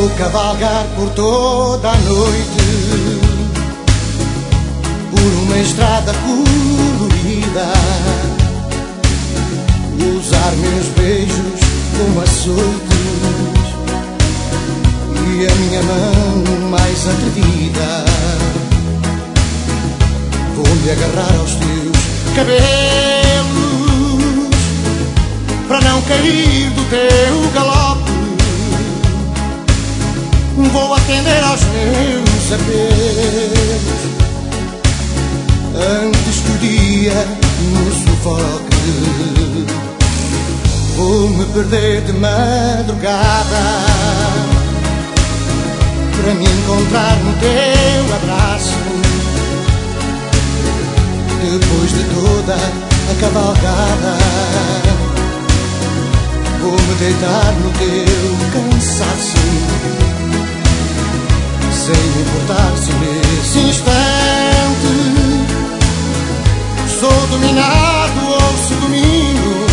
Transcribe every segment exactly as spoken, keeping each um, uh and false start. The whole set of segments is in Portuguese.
Vou cavalgar por toda a noite, por uma estrada colorida, usar meus beijos como açoites e a minha mão mais atrevida. Vou-me agarrar aos teus cabelos para não cair do teu galope. Vou atender aos meus apelos antes que o dia nos sufoque. Vou-me perder de madrugada para me encontrar no teu abraço. Depois de toda a cavalgada, vou-me deitar no teu cansaço, sem me importar se nesse instante sou dominado ou se domino.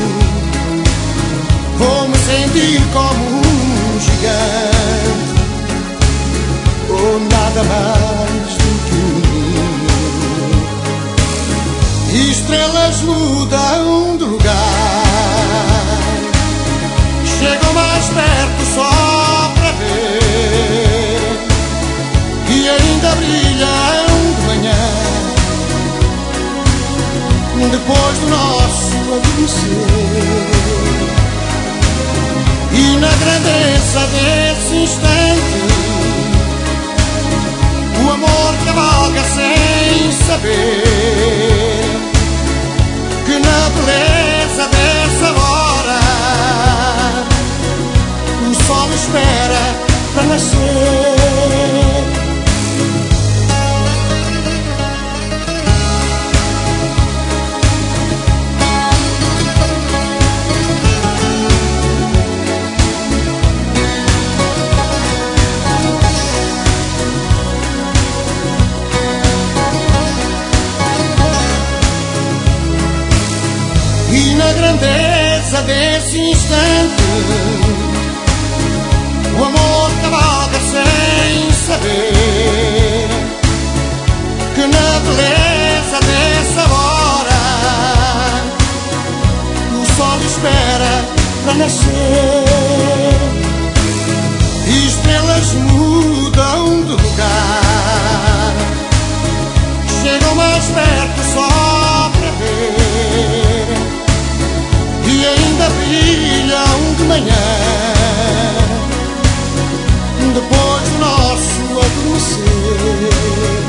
Vou-me sentir como um gigante, ou nada mais do que um menino. Estrelas mudam de lugar, chegam mais perto só para ver, e ainda brilham de manhã, depois do nosso adormecer. E na grandeza desse instante, o amor cavalga sem saber que na beleza dessa hora o sol espera para nascer. E na grandeza desse instante, o amor cavalga sem saber que na beleza dessa hora o sol espera para nascer. E estrelas mudam de lugar, chegam mais perto só para ver, e ainda brilham de manhã, depois do nosso adormecer.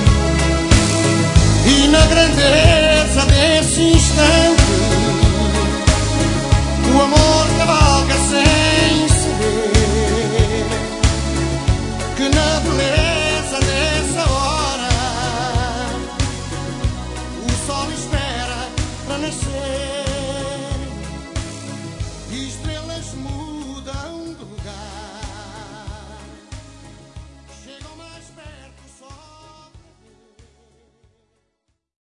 E na grandeza desse instante, o amor cavalga sem saber que na beleza dessa hora o sol espera para nascer.